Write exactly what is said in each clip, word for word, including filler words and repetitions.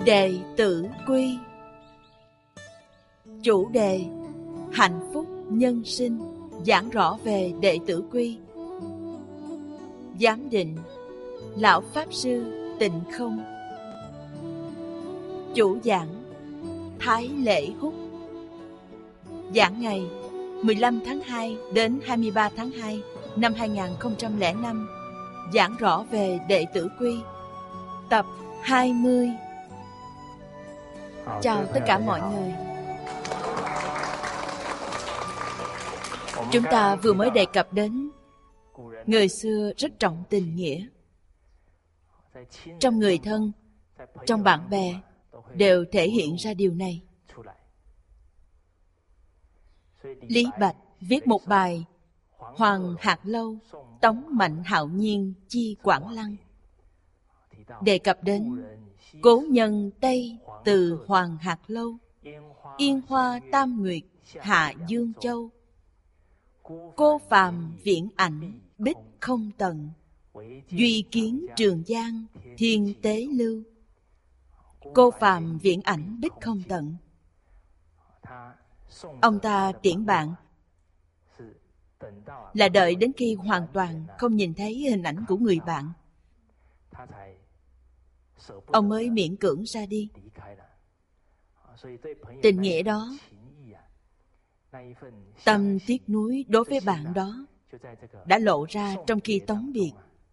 Đệ tử quy. Chủ đề: hạnh phúc nhân sinh, giảng rõ về đệ tử quy. Giám định: Lão Pháp Sư Tịnh Không. Chủ giảng: Thái Lễ Húc. Giảng ngày mười lăm tháng hai đến hai mươi ba tháng hai năm hai nghìn không trăm lẻ năm. Giảng rõ về đệ tử quy. Tập hai mươi. Chào tất cả mọi người. Chúng ta vừa mới đề cập đến người xưa rất trọng tình nghĩa. Trong người thân, trong bạn bè đều thể hiện ra điều này. Lý Bạch viết một bài Hoàng Hạt Lâu, Tống Mạnh Hạo Nhiên chi Quảng Lăng, đề cập đến cố nhân Tây từ Hoàng Hạt Lâu, yên hoa tam nguyệt hạ Dương Châu, cô phàm viễn ảnh bích không tận, duy kiến Trường Giang thiên tế lưu. Cô phàm viễn ảnh bích không tận. Ông ta tiễn bạn là đợi đến khi hoàn toàn không nhìn thấy hình ảnh của người bạn, ông mới miễn cưỡng ra đi. Tình nghĩa đó, tâm tiếc nuối đối với bạn đó đã lộ ra trong khi tống biệt.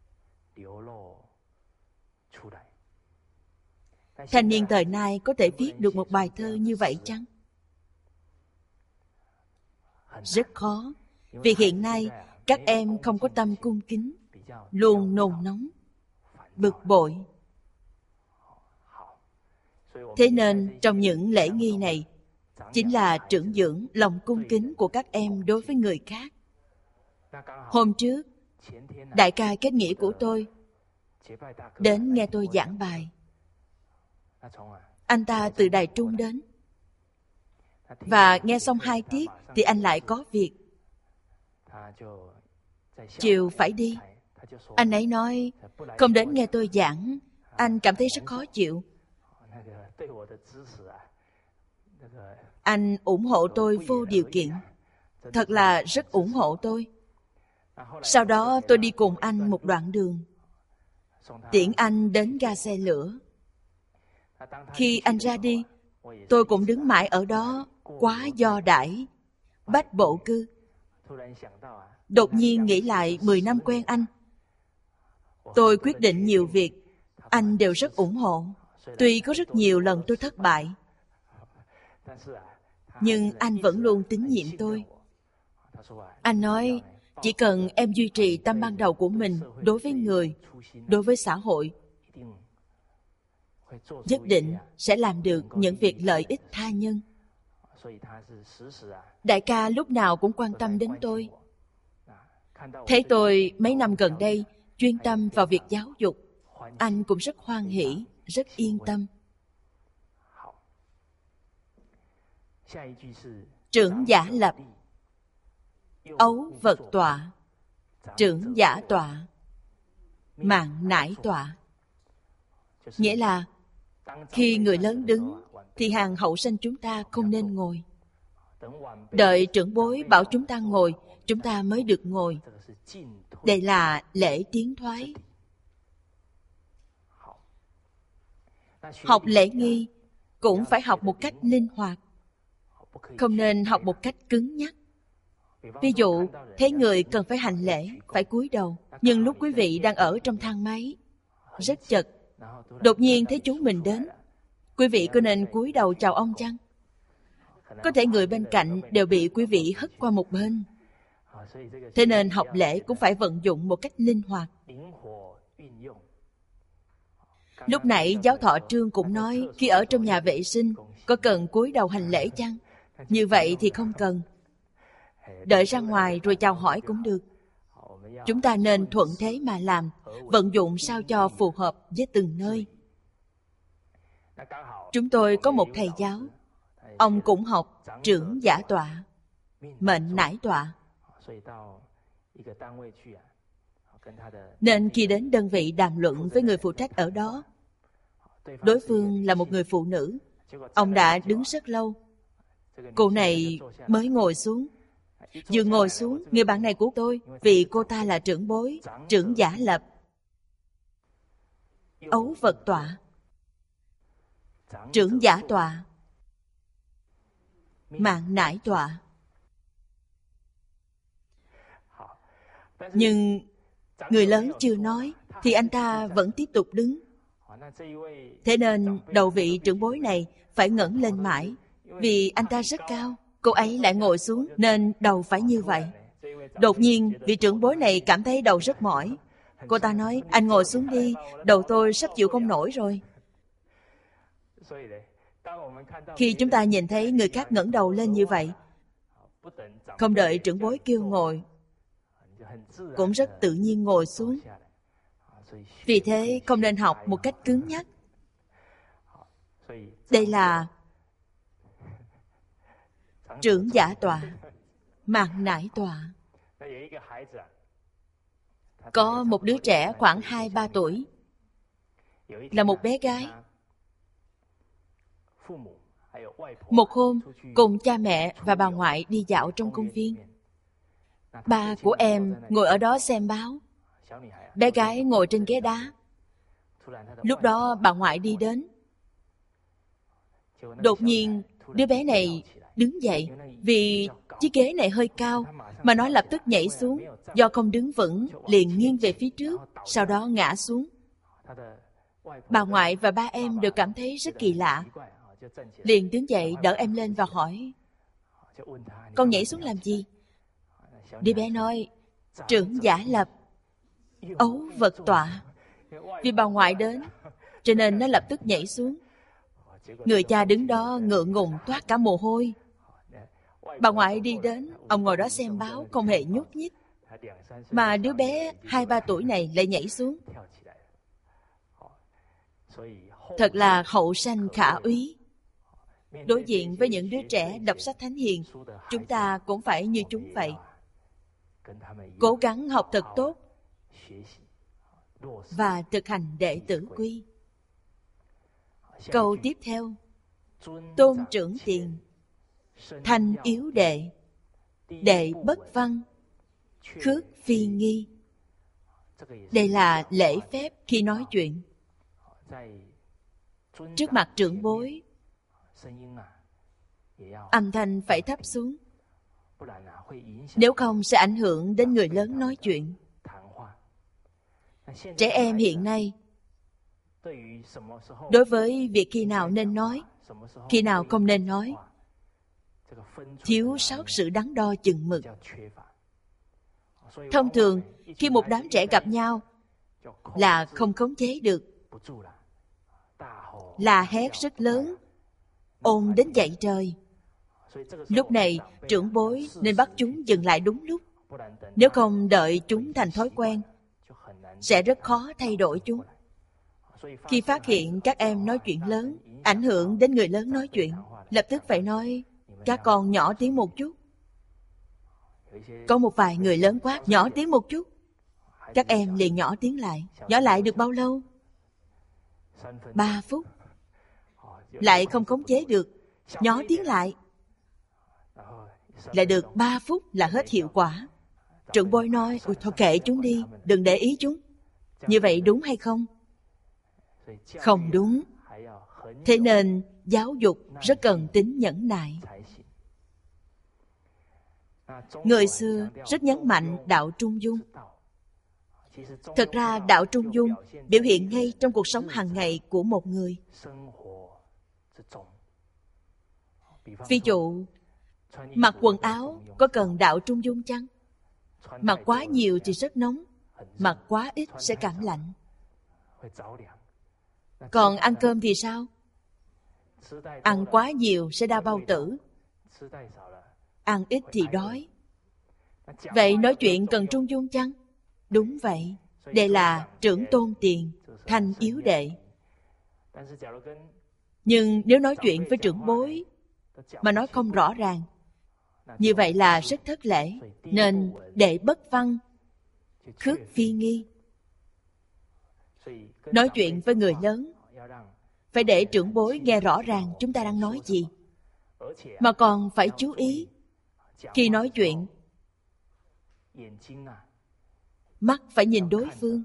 Thanh niên thời nay có thể viết được một bài thơ như vậy chăng? Rất khó, vì hiện nay các em không có tâm cung kính, luôn nôn nóng, bực bội. Thế nên trong những lễ nghi này chính là trưởng dưỡng lòng cung kính của các em đối với người khác. Hôm trước, đại ca kết nghĩa của tôi đến nghe tôi giảng bài. Anh ta từ Đài Trung đến, và nghe xong hai tiết thì anh lại có việc, chiều phải đi. Anh ấy nói không đến nghe tôi giảng, anh cảm thấy rất khó chịu. Anh ủng hộ tôi vô điều kiện, thật là rất ủng hộ tôi. Sau đó tôi đi cùng anh một đoạn đường, tiễn anh đến ga xe lửa. Khi anh ra đi, tôi cũng đứng mãi ở đó, quá do đãi, bách bộ cư. Đột nhiên nghĩ lại mười năm quen anh, tôi quyết định nhiều việc anh đều rất ủng hộ. Tuy có rất nhiều lần tôi thất bại, nhưng anh vẫn luôn tín nhiệm tôi. Anh nói, chỉ cần em duy trì tâm ban đầu của mình đối với người, đối với xã hội, nhất định sẽ làm được những việc lợi ích tha nhân. Đại ca lúc nào cũng quan tâm đến tôi. Thấy tôi mấy năm gần đây chuyên tâm vào việc giáo dục, anh cũng rất hoan hỷ, rất yên tâm. Trưởng giả lập, ấu vật tọa, trưởng giả tọa, mạng nải tọa. Nghĩa là khi người lớn đứng thì hàng hậu sanh chúng ta không nên ngồi. Đợi trưởng bối bảo chúng ta ngồi, chúng ta mới được ngồi. Đây là lễ tiến thoái. Học lễ nghi cũng phải học một cách linh hoạt, không nên học một cách cứng nhắc. Ví dụ, thấy người cần phải hành lễ, phải cúi đầu, nhưng lúc quý vị đang ở trong thang máy, rất chật, đột nhiên thấy chú mình đến, quý vị có nên cúi đầu chào ông chăng? Có thể người bên cạnh đều bị quý vị hất qua một bên. Thế nên học lễ cũng phải vận dụng một cách linh hoạt. Lúc nãy giáo thọ Trương cũng nói, khi ở trong nhà vệ sinh có cần cúi đầu hành lễ chăng? Như vậy thì không cần. Đợi ra ngoài rồi chào hỏi cũng được. Chúng ta nên thuận thế mà làm, vận dụng sao cho phù hợp với từng nơi. Chúng tôi có một thầy giáo, ông cũng học trưởng giả tọa, mệnh nải tọa. Nên khi đến đơn vị đàm luận với người phụ trách ở đó, Đối phương là một người phụ nữ. Ông đã đứng rất lâu. Cô này mới ngồi xuống. Vừa ngồi xuống, người bạn này của tôi, vì cô ta là trưởng bối, trưởng giả lập, ấu Phật tọa, trưởng giả tọa, mạng nải tọa. Nhưng người lớn chưa nói thì anh ta vẫn tiếp tục đứng. Thế nên đầu vị trưởng bối này phải ngẩng lên mãi. Vì anh ta rất cao, cô ấy lại ngồi xuống nên đầu phải như vậy. Đột nhiên vị trưởng bối này cảm thấy đầu rất mỏi. Cô ta nói, anh ngồi xuống đi, đầu tôi sắp chịu không nổi rồi. Khi chúng ta nhìn thấy người khác ngẩng đầu lên như vậy, không đợi trưởng bối kêu ngồi, cũng rất tự nhiên ngồi xuống. Vì thế không nên học một cách cứng nhắc. Đây là trưởng giả tọa, mạng nải tọa. Có một đứa trẻ khoảng hai ba tuổi, là một bé gái. Một hôm, cùng cha mẹ và bà ngoại đi dạo trong công viên. Ba của em ngồi ở đó xem báo. Bé gái ngồi trên ghế đá. Lúc đó bà ngoại đi đến. Đột nhiên, đứa bé này đứng dậy. Vì chiếc ghế này hơi cao, mà nó lập tức nhảy xuống. Do không đứng vững, liền nghiêng về phía trước, sau đó ngã xuống. Bà ngoại và ba em đều cảm thấy rất kỳ lạ. Liền đứng dậy đỡ em lên và hỏi, con nhảy xuống làm gì? Đứa bé nói, trưởng giả lập, ấu Phật tọa. Vì bà ngoại đến, cho nên nó lập tức nhảy xuống. Người cha đứng đó ngượng ngùng toát cả mồ hôi. Bà ngoại đi đến, ông ngồi đó xem báo, không hề nhúc nhích. Mà đứa bé hai ba tuổi này lại nhảy xuống. Thật là hậu sanh khả úy. Đối diện với những đứa trẻ đọc sách thánh hiền, chúng ta cũng phải như chúng vậy. Cố gắng học thật tốt và thực hành đệ tử quy. Câu tiếp theo, tôn trưởng tiền, thanh yếu đệ, đệ bất văn, khước phi nghi. Đây là lễ phép khi nói chuyện. Trước mặt trưởng bối, âm thanh phải thấp xuống. Nếu không sẽ ảnh hưởng đến người lớn nói chuyện. Trẻ em hiện nay, đối với việc khi nào nên nói, khi nào không nên nói, thiếu sót sự đắn đo chừng mực. Thông thường, khi một đám trẻ gặp nhau, là không khống chế được, là hét rất lớn, ồn đến dậy trời. Lúc này, trưởng bối nên bắt chúng dừng lại đúng lúc. Nếu không đợi chúng thành thói quen, sẽ rất khó thay đổi chúng. Khi phát hiện các em nói chuyện lớn, ảnh hưởng đến người lớn nói chuyện, lập tức phải nói, các con nhỏ tiếng một chút. Có một vài người lớn quát, nhỏ tiếng một chút. Các em liền nhỏ tiếng lại. Nhỏ lại được bao lâu? Ba phút. Lại không khống chế được, nhỏ tiếng lại. Lại được ba phút là hết hiệu quả. Trưởng bối nói, ôi thôi kệ chúng đi, đừng để ý chúng. Như vậy đúng hay không? Không đúng. Thế nên giáo dục rất cần tính nhẫn nại. Người xưa rất nhấn mạnh đạo trung dung. Thật ra đạo trung dung biểu hiện ngay trong cuộc sống hàng ngày của một người. Ví dụ, mặc quần áo có cần đạo trung dung chăng? Mặc quá nhiều thì rất nóng, mặc quá ít sẽ cảm lạnh. Còn ăn cơm thì sao? Ăn quá nhiều sẽ đau bao tử, ăn ít thì đói. Vậy nói chuyện cần trung dung chăng? Đúng vậy. Đây là trưởng tôn tiền, thanh yếu đệ. Nhưng nếu nói chuyện với trưởng bối mà nói không rõ ràng, như vậy là rất thất lễ. Nên đệ bất văn, khước phi nghi. Nói chuyện với người lớn phải để trưởng bối nghe rõ ràng chúng ta đang nói gì, mà còn phải chú ý khi nói chuyện, mắt phải nhìn đối phương.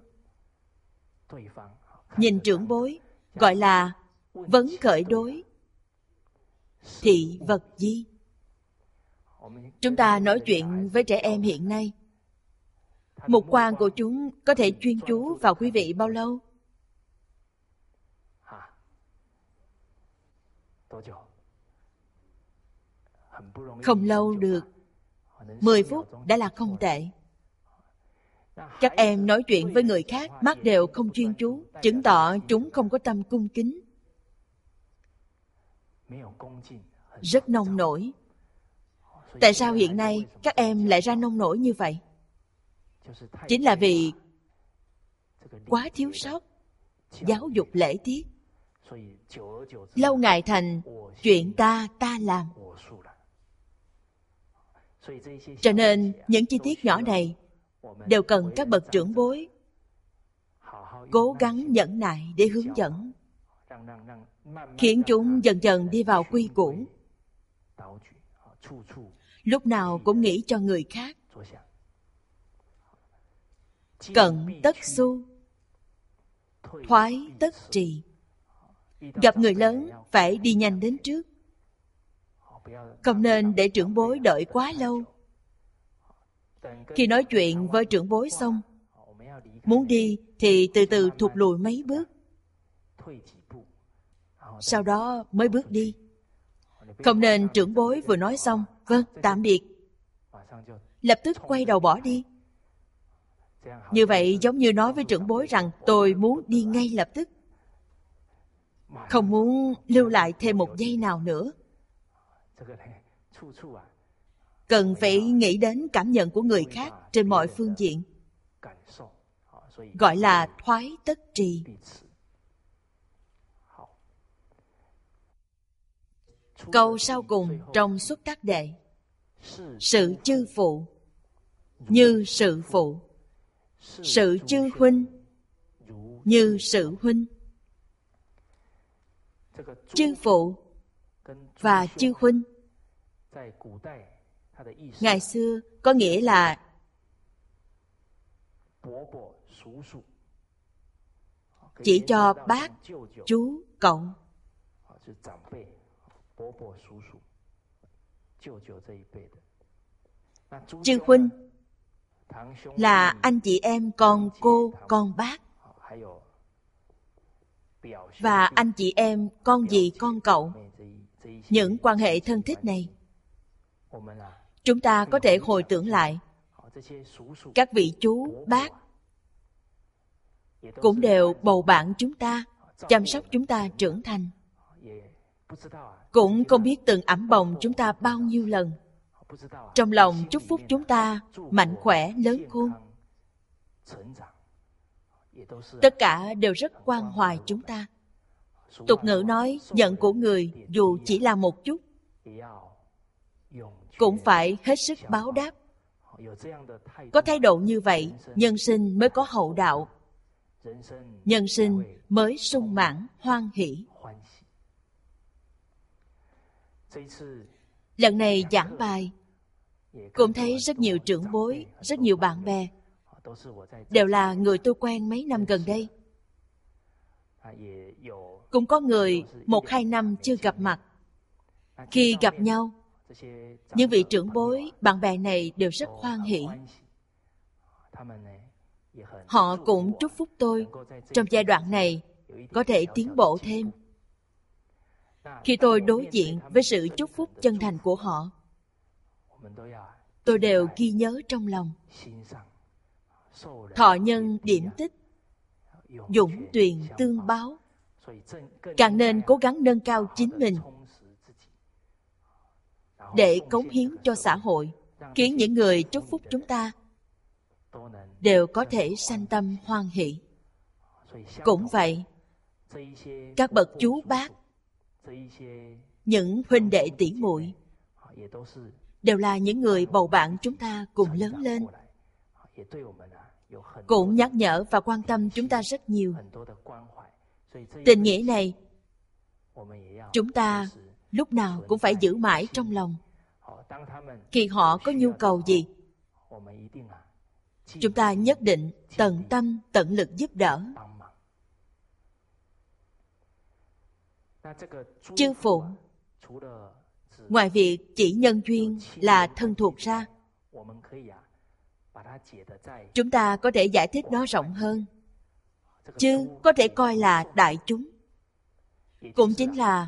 Nhìn trưởng bối gọi là vấn khởi đối, thị vật di. Chúng ta nói chuyện với trẻ em hiện nay, mục quang của chúng có thể chuyên chú vào quý vị bao lâu? Không lâu được. Mười phút đã là không tệ. Các em nói chuyện với người khác, mắt đều không chuyên chú, chứng tỏ chúng không có tâm cung kính, rất nông nổi. Tại sao hiện nay các em lại ra nông nổi như vậy? Chính là vì quá thiếu sót giáo dục lễ tiết. Lâu ngày thành chuyện ta ta làm. Cho nên những chi tiết nhỏ này đều cần các bậc trưởng bối cố gắng nhẫn nại để hướng dẫn, khiến chúng dần dần đi vào quy củ, lúc nào cũng nghĩ cho người khác. Cận tất xu, thoái tất trì. Gặp người lớn phải đi nhanh đến trước, không nên để trưởng bối đợi quá lâu. Khi nói chuyện với trưởng bối xong, muốn đi thì từ từ thụt lùi mấy bước, sau đó mới bước đi. Không nên trưởng bối vừa nói xong, vâng, tạm biệt, lập tức quay đầu bỏ đi. Như vậy giống như nói với trưởng bối rằng tôi muốn đi ngay lập tức, không muốn lưu lại thêm một giây nào nữa. Cần phải nghĩ đến cảm nhận của người khác trên mọi phương diện, gọi là thoái tất trì. Câu sau cùng trong Xuất Đắc Đệ: sự chư phụ như sự phụ, sự chư huynh như sự huynh. Chư phụ và chư huynh ngày xưa có nghĩa là chỉ cho bác, chú, cậu. Chư huynh là anh chị em con cô, con bác, và anh chị em con dì, con cậu. Những quan hệ thân thích này, chúng ta có thể hồi tưởng lại. Các vị chú, bác cũng đều bầu bạn chúng ta, chăm sóc chúng ta trưởng thành, cũng không biết từng ẵm bồng chúng ta bao nhiêu lần, trong lòng chúc phúc chúng ta mạnh khỏe, lớn khôn. Tất cả đều rất quan hoài chúng ta. Tục ngữ nói, nhận của người dù chỉ là một chút, cũng phải hết sức báo đáp. Có thái độ như vậy, nhân sinh mới có hậu đạo, nhân sinh mới sung mãn, hoan hỷ. Lần này giảng bài, cũng thấy rất nhiều trưởng bối, rất nhiều bạn bè, đều là người tôi quen mấy năm gần đây. Cũng có người một hai năm chưa gặp mặt. Khi gặp nhau, những vị trưởng bối, bạn bè này đều rất hoan hỷ. Họ cũng chúc phúc tôi trong giai đoạn này có thể tiến bộ thêm. Khi tôi đối diện với sự chúc phúc chân thành của họ, tôi đều ghi nhớ trong lòng. Thọ nhân điểm tích, dũng tuyền tương báo. Càng nên cố gắng nâng cao chính mình để cống hiến cho xã hội, khiến những người chúc phúc chúng ta đều có thể sanh tâm hoan hỷ. Cũng vậy, các bậc chú bác, những huynh đệ tỷ muội đều là những người bầu bạn chúng ta cùng lớn lên, cũng nhắc nhở và quan tâm chúng ta rất nhiều. Tình nghĩa này chúng ta lúc nào cũng phải giữ mãi trong lòng. Khi họ có nhu cầu gì, chúng ta nhất định tận tâm tận lực giúp đỡ. Chư phụ, ngoài việc chỉ nhân duyên là thân thuộc ra, chúng ta có thể giải thích nó rộng hơn. Chư có thể coi là đại chúng, cũng chính là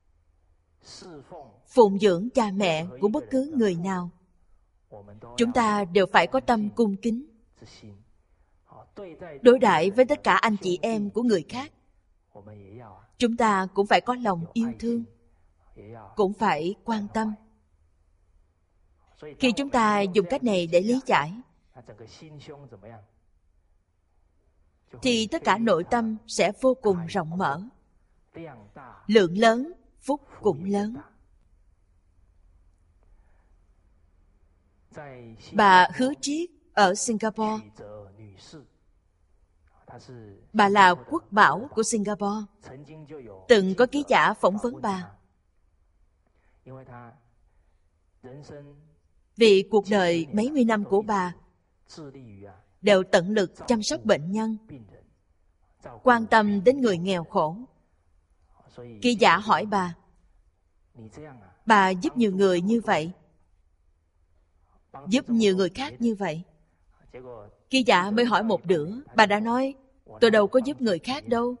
phụng dưỡng cha mẹ của bất cứ người nào. Chúng ta đều phải có tâm cung kính. Đối đãi với tất cả anh chị em của người khác, chúng ta cũng phải có lòng yêu thương, cũng phải quan tâm. Khi chúng ta dùng cách này để lý giải, thì tất cả nội tâm sẽ vô cùng rộng mở. Lượng lớn, phúc cũng lớn. Bà Hứa Triết ở Singapore, bà là quốc bảo của Singapore, từng có ký giả phỏng vấn bà. Vì cuộc đời mấy mươi năm của bà đều tận lực chăm sóc bệnh nhân, quan tâm đến người nghèo khổ. Ký giả hỏi bà, bà giúp nhiều người như vậy, giúp nhiều người khác như vậy. Ký giả mới hỏi một bữa, bà đã nói, tôi đâu có giúp người khác đâu.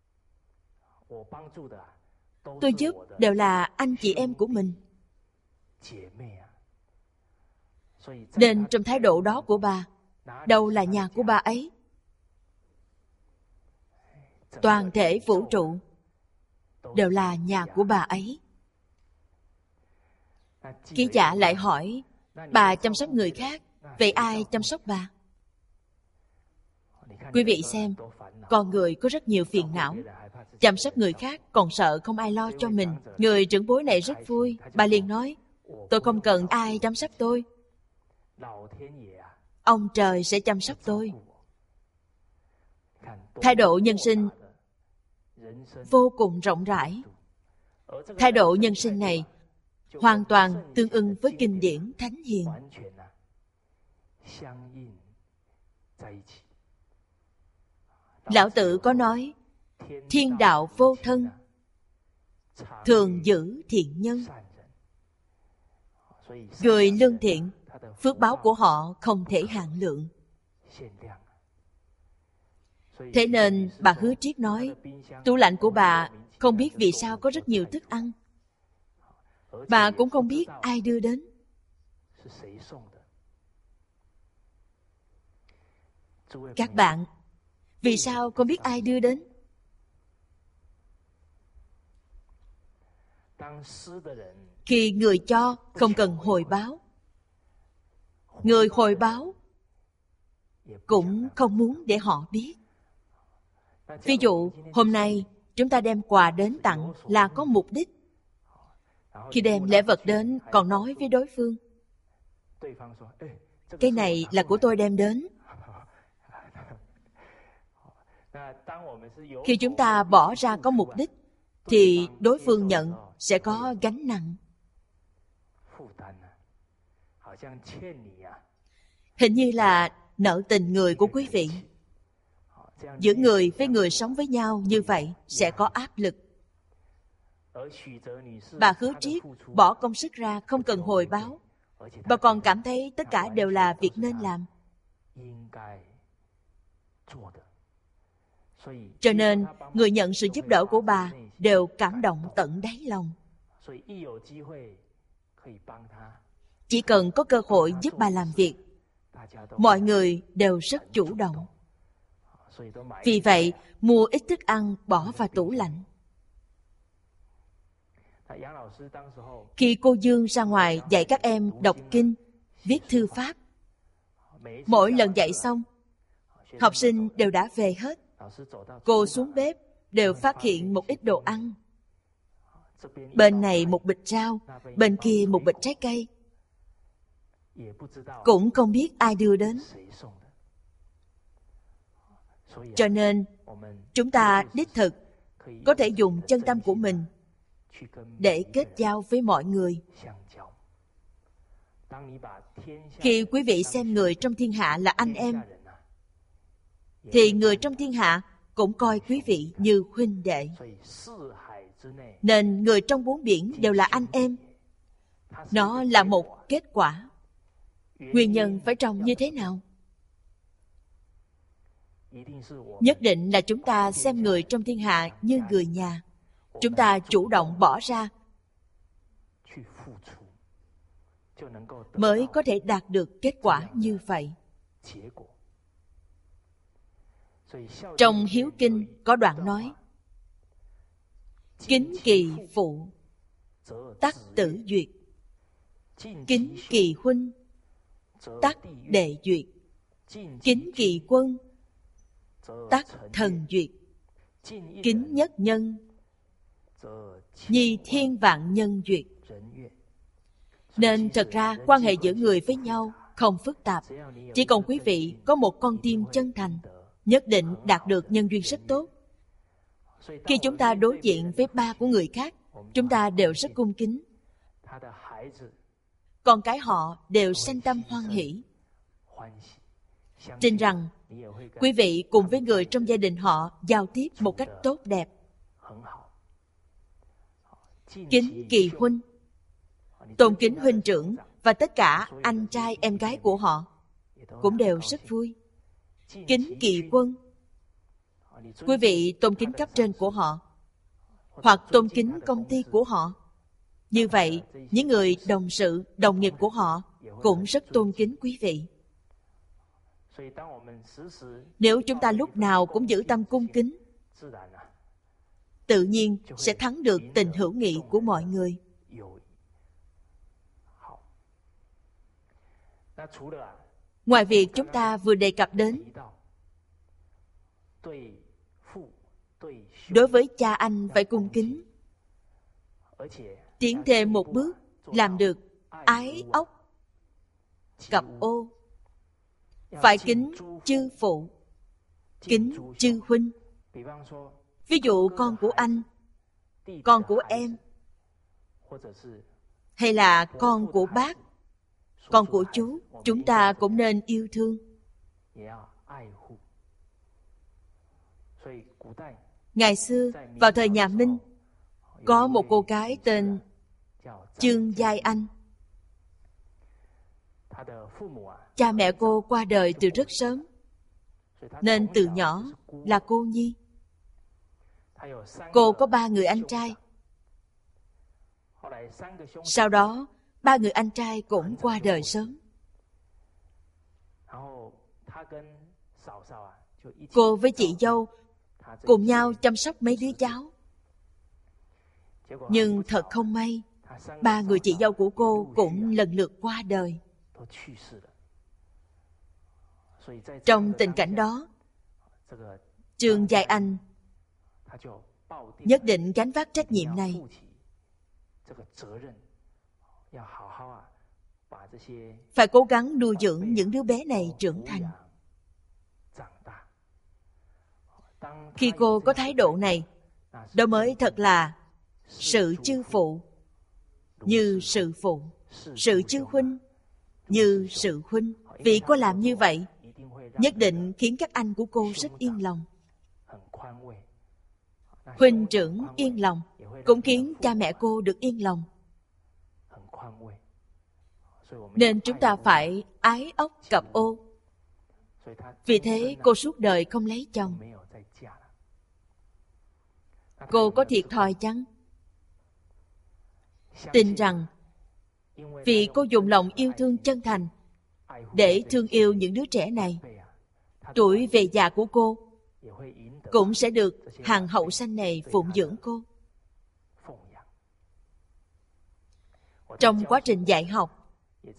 Tôi giúp đều là anh chị em của mình. Nên trong thái độ đó của bà, đâu là nhà của bà ấy? Toàn thể vũ trụ đều là nhà của bà ấy. Ký giả lại hỏi, bà chăm sóc người khác, vậy ai chăm sóc bà? Quý vị xem, con người có rất nhiều phiền não. Chăm sóc người khác còn sợ không ai lo cho mình. Người trưởng bối này rất vui. Bà liền nói, tôi không cần ai chăm sóc tôi, ông trời sẽ chăm sóc tôi. Thái độ nhân sinh vô cùng rộng rãi. Thái độ nhân sinh này hoàn toàn tương ưng với kinh điển Thánh Hiền. Lão Tử có nói, thiên đạo vô thân, thường giữ thiện nhân. Người lương thiện, phước báo của họ không thể hạn lượng. Thế nên bà Hứa Triết nói, tủ lạnh của bà không biết vì sao có rất nhiều thức ăn. Bà cũng không biết ai đưa đến. Các bạn, vì sao không biết ai đưa đến? Khi người cho không cần hồi báo, người hồi báo cũng không muốn để họ biết. Ví dụ, hôm nay chúng ta đem quà đến tặng là có mục đích. Khi đem lễ vật đến còn nói với đối phương, cái này là của tôi đem đến. Khi chúng ta bỏ ra có mục đích, thì đối phương nhận sẽ có gánh nặng. Hình như là nợ tình người của quý vị. Giữa người với người sống với nhau như vậy sẽ có áp lực. Bà Hứa Triết bỏ công sức ra không cần hồi báo. Bà còn cảm thấy tất cả đều là việc nên làm. Cho nên người nhận sự giúp đỡ của bà đều cảm động tận đáy lòng. Chỉ cần có cơ hội giúp bà làm việc, mọi người đều rất chủ động. Vì vậy, mua ít thức ăn bỏ vào tủ lạnh. Khi cô Dương ra ngoài dạy các em đọc kinh, viết thư pháp, mỗi lần dạy xong, học sinh đều đã về hết. Cô xuống bếp đều phát hiện một ít đồ ăn. Bên này một bịch rau, bên kia một bịch trái cây. Cũng không biết ai đưa đến. Cho nên chúng ta đích thực có thể dùng chân tâm của mình để kết giao với mọi người. Khi quý vị xem người trong thiên hạ là anh em, thì người trong thiên hạ cũng coi quý vị như huynh đệ. Nên người trong bốn biển đều là anh em. Nó là một kết quả. Nguyên nhân phải trồng như thế nào? Nhất định là chúng ta xem người trong thiên hạ như người nhà. Chúng ta chủ động bỏ ra mới có thể đạt được kết quả như vậy. Trong Hiếu Kinh có đoạn nói: kính kỳ phụ, tắc tử duyệt. Kính kỳ huynh, tắc đệ duyệt. Kính kỳ quân, tắc thần duyệt. Kính nhất nhân, nhi thiên vạn nhân duyệt. Nên thật ra quan hệ giữa người với nhau không phức tạp. Chỉ cần quý vị có một con tim chân thành, nhất định đạt được nhân duyên rất tốt. Khi chúng ta đối diện với ba của người khác, chúng ta đều rất cung kính. Con cái họ đều sanh tâm hoan hỷ. Tin rằng quý vị cùng với người trong gia đình họ giao tiếp một cách tốt đẹp. Kính kỳ huynh, tôn kính huynh trưởng và tất cả anh trai em gái của họ cũng đều rất vui. Kính kỳ quân, quý vị tôn kính cấp trên của họ hoặc tôn kính công ty của họ. Như vậy, những người đồng sự, đồng nghiệp của họ cũng rất tôn kính quý vị. Nếu chúng ta lúc nào cũng giữ tâm cung kính, tự nhiên sẽ thắng được tình hữu nghị của mọi người. Ngoài việc chúng ta vừa đề cập đến, đối với cha anh phải cung kính, tiến thêm một bước làm được ái ốc cặp ô, phải kính chư phụ, kính chư huynh. Ví dụ con của anh, con của em, hay là con của bác, con của chú, chúng ta cũng nên yêu thương. Ngày xưa, vào thời nhà Minh, có một cô gái tên Chương Giai Anh. Cha mẹ cô qua đời từ rất sớm, nên từ nhỏ là cô nhi. Cô có ba người anh trai. Sau đó, ba người anh trai cũng qua đời sớm. Cô với chị dâu cùng nhau chăm sóc mấy đứa cháu. Nhưng thật không may, ba người chị dâu của cô cũng lần lượt qua đời. Trong tình cảnh đó, Chương Giai Anh nhất định gánh vác trách nhiệm này. Phải cố gắng nuôi dưỡng những đứa bé này trưởng thành. Khi cô có thái độ này, đó mới thật là sự chư phụ như sự phụ, sự chư huynh như sự huynh. Vì cô làm như vậy, nhất định khiến các anh của cô rất yên lòng. Huynh trưởng yên lòng, cũng khiến cha mẹ cô được yên lòng. Nên chúng ta phải ái ốc cặp ô. Vì thế cô suốt đời không lấy chồng. Cô có thiệt thòi chăng? Tin rằng vì cô dùng lòng yêu thương chân thành để thương yêu những đứa trẻ này, tuổi về già của cô cũng sẽ được hàng hậu sanh này phụng dưỡng cô. Trong quá trình dạy học,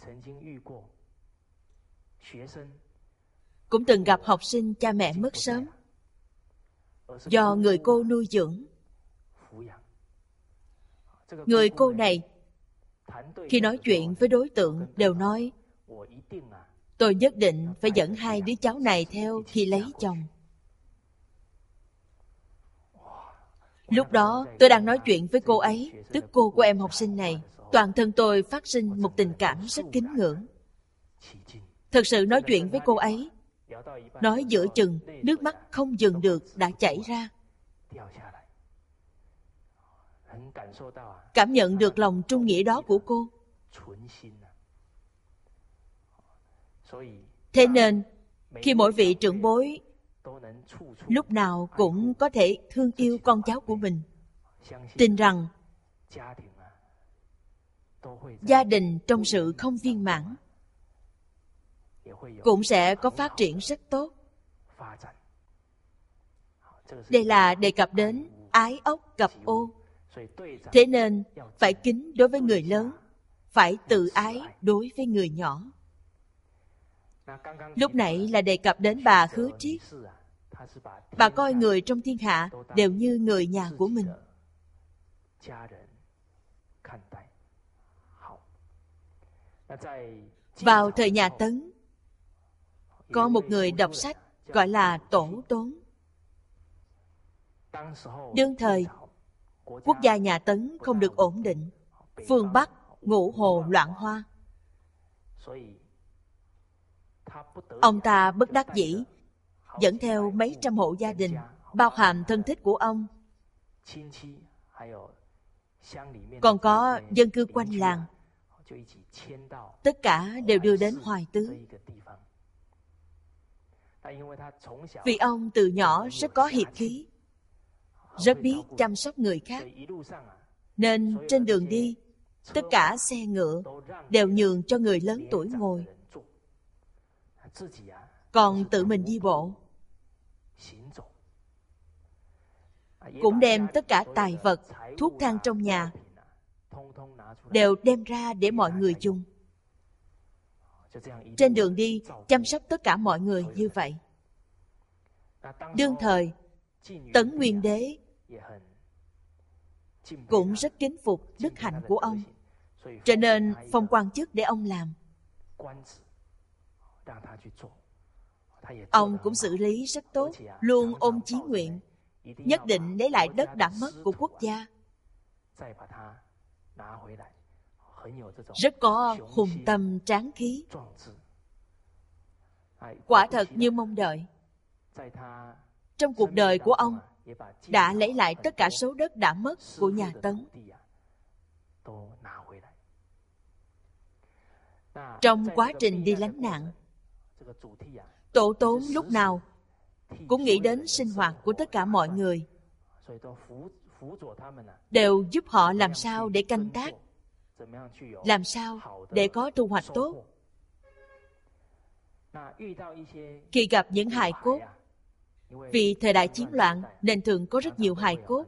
cũng từng gặp học sinh cha mẹ mất sớm, do người cô nuôi dưỡng. Người cô này khi nói chuyện với đối tượng đều nói: tôi nhất định phải dẫn hai đứa cháu này theo khi lấy chồng. Lúc đó tôi đang nói chuyện với cô ấy, tức cô của em học sinh này. Toàn thân tôi phát sinh một tình cảm rất kính ngưỡng. Thực sự nói chuyện với cô ấy, nói giữa chừng, nước mắt không dừng được đã chảy ra. Cảm nhận được lòng trung nghĩa đó của cô. Thế nên, khi mỗi vị trưởng bối lúc nào cũng có thể thương yêu con cháu của mình, tin rằng gia đình trong sự không viên mãn cũng sẽ có phát triển rất tốt. Đây là đề cập đến ái ốc cặp ô. Thế nên phải kính đối với người lớn, phải tự ái đối với người nhỏ. Lúc nãy là đề cập đến bà Khứ Triết. Bà coi người trong thiên hạ đều như người nhà của mình. Vào thời nhà Tấn, có một người đọc sách gọi là Tổ Tốn. Đương thời, quốc gia nhà Tấn không được ổn định, phương Bắc ngũ hồ loạn hoa. Ông ta bất đắc dĩ dẫn theo mấy trăm hộ gia đình, bao hàm thân thích của ông, còn có dân cư quanh làng, tất cả đều đưa đến Hoài Tứ. Vì ông từ nhỏ rất có hiệp khí, rất biết chăm sóc người khác, nên trên đường đi, tất cả xe ngựa đều nhường cho người lớn tuổi ngồi, còn tự mình đi bộ. Cũng đem tất cả tài vật, thuốc thang trong nhà đều đem ra để mọi người dùng. Trên đường đi chăm sóc tất cả mọi người như vậy. Đương thời Tấn Nguyên Đế cũng rất kính phục đức hạnh của ông, cho nên phong quan chức để ông làm. Ông cũng xử lý rất tốt, luôn ôm chí nguyện nhất định lấy lại đất đã mất của quốc gia. Rất có hùng tâm tráng khí, quả thật như mong đợi. Trong cuộc đời của ông đã lấy lại tất cả số đất đã mất của nhà Tấn. Trong quá trình đi lánh nạn, Tổ Tốn lúc nào cũng nghĩ đến sinh hoạt của tất cả mọi người, đều giúp họ làm sao để canh tác, làm sao để có thu hoạch tốt. Khi gặp những hài cốt, vì thời đại chiến loạn nên thường có rất nhiều hài cốt,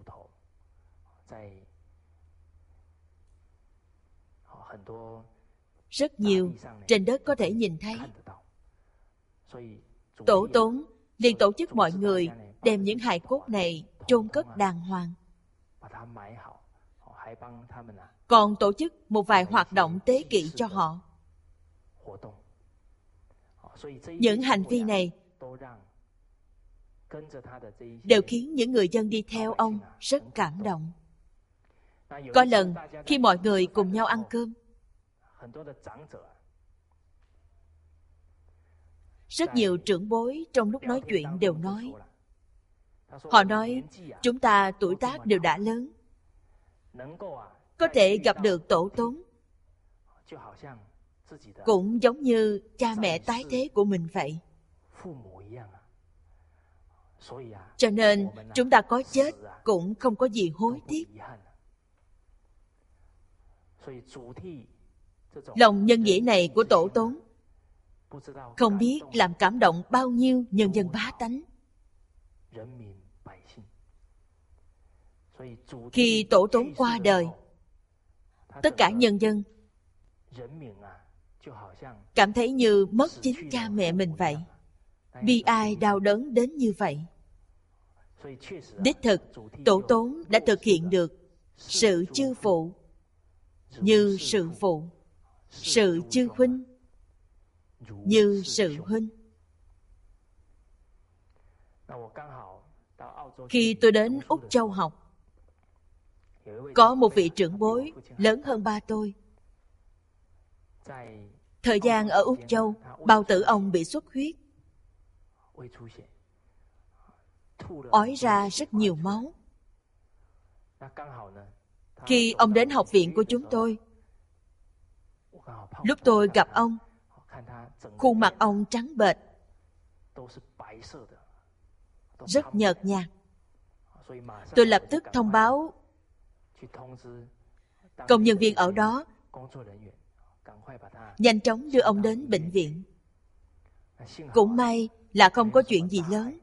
rất nhiều trên đất có thể nhìn thấy. Tổ Tốn liền tổ chức mọi người đem những hài cốt này chôn cất đàng hoàng, còn tổ chức một vài hoạt động tế kỵ cho họ. Những hành vi này đều khiến những người dân đi theo ông rất cảm động. Có lần khi mọi người cùng nhau ăn cơm, rất nhiều trưởng bối trong lúc nói chuyện đều nói, họ nói chúng ta tuổi tác đều đã lớn, có thể gặp được Tổ Tốn cũng giống như cha mẹ tái thế của mình vậy. Cho nên chúng ta có chết cũng không có gì hối tiếc. Lòng nhân nghĩa này của Tổ Tốn không biết làm cảm động bao nhiêu nhân dân bá tánh. Khi Tổ Tốn qua đời, tất cả nhân dân cảm thấy như mất chính cha mẹ mình vậy, bi ai đau đớn đến như vậy. Đích thực, Tổ Tốn đã thực hiện được sự chư phụ như sự phụ, sự chư huynh như sự huynh. Khi tôi đến Úc Châu học, có một vị trưởng bối lớn hơn ba tôi. Thời gian ở Úc Châu, bao tử ông bị xuất huyết, ói ra rất nhiều máu. Khi ông đến học viện của chúng tôi, lúc tôi gặp ông, khuôn mặt ông trắng bệch, rất nhợt nhạt. Tôi lập tức thông báo công nhân viên ở đó nhanh chóng đưa ông đến bệnh viện. Cũng may là không có chuyện gì lớn,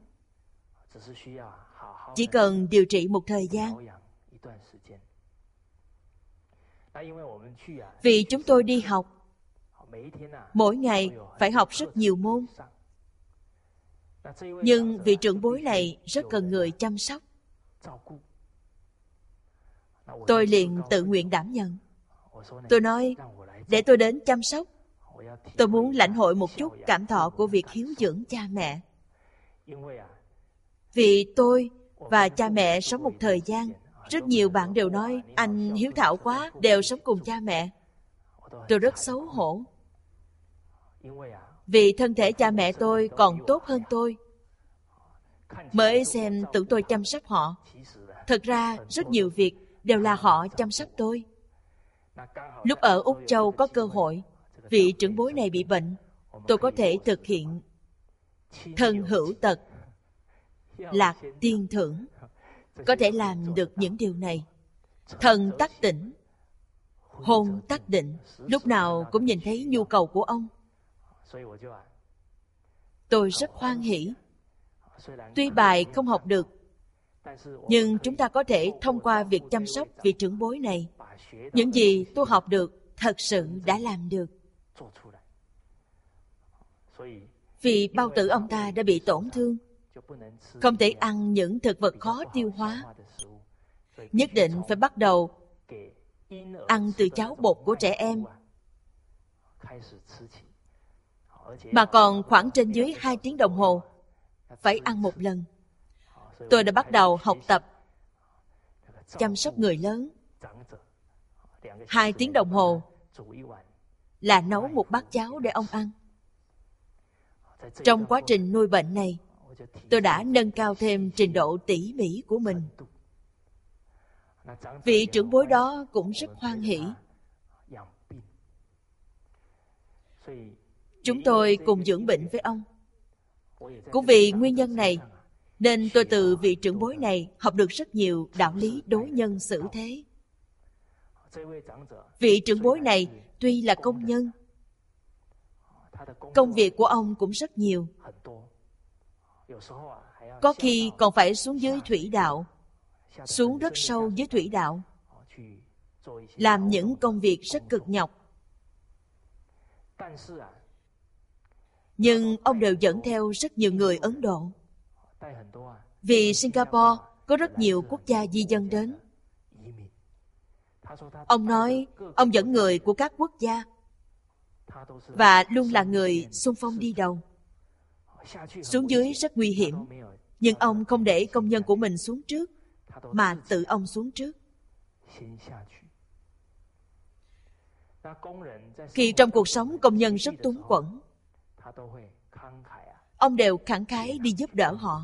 chỉ cần điều trị một thời gian. Vì chúng tôi đi học, mỗi ngày phải học rất nhiều môn. Nhưng vị trưởng bối này rất cần người chăm sóc. Tôi liền tự nguyện đảm nhận. Tôi nói, để tôi đến chăm sóc. Tôi muốn lãnh hội một chút cảm thọ của việc hiếu dưỡng cha mẹ. Vì tôi và cha mẹ sống một thời gian, rất nhiều bạn đều nói anh hiếu thảo quá, đều sống cùng cha mẹ. Tôi rất xấu hổ. Vì thân thể cha mẹ tôi còn tốt hơn tôi, mới xem tưởng tôi chăm sóc họ. Thật ra rất nhiều việc đều là họ chăm sóc tôi. Lúc ở Úc Châu có cơ hội, vị trưởng bối này bị bệnh, tôi có thể thực hiện thân hữu tật, lạc tiên thưởng, có thể làm được những điều này. Thần tắc tỉnh, hồn tắc định, lúc nào cũng nhìn thấy nhu cầu của ông. Tôi rất hoan hỉ. Tuy bài không học được, nhưng chúng ta có thể thông qua việc chăm sóc vị trưởng bối này, những gì tôi học được thật sự đã làm được. Vì bao tử ông ta đã bị tổn thương, không thể ăn những thực vật khó tiêu hóa, nhất định phải bắt đầu ăn từ cháo bột của trẻ em, mà còn khoảng trên dưới hai tiếng đồng hồ phải ăn một lần. Tôi đã bắt đầu học tập chăm sóc người lớn. Hai tiếng đồng hồ là nấu một bát cháo để ông ăn. Trong quá trình nuôi bệnh này, tôi đã nâng cao thêm trình độ tỉ mỉ của mình. Vị trưởng bối đó cũng rất hoan hỉ. Chúng tôi cùng dưỡng bệnh với ông. Cũng vì nguyên nhân này, nên tôi từ vị trưởng bối này học được rất nhiều đạo lý đối nhân xử thế. Vị trưởng bối này tuy là công nhân, công việc của ông cũng rất nhiều. Có khi còn phải xuống dưới thủy đạo, xuống rất sâu dưới thủy đạo, làm những công việc rất cực nhọc. Nhưng ông đều dẫn theo rất nhiều người Ấn Độ. Vì Singapore có rất nhiều quốc gia di dân đến. Ông nói ông dẫn người của các quốc gia và luôn là người xung phong đi đầu. Xuống dưới rất nguy hiểm, nhưng ông không để công nhân của mình xuống trước, mà tự ông xuống trước. Khi trong cuộc sống công nhân rất túng quẫn, ông đều khẳng khái đi giúp đỡ họ.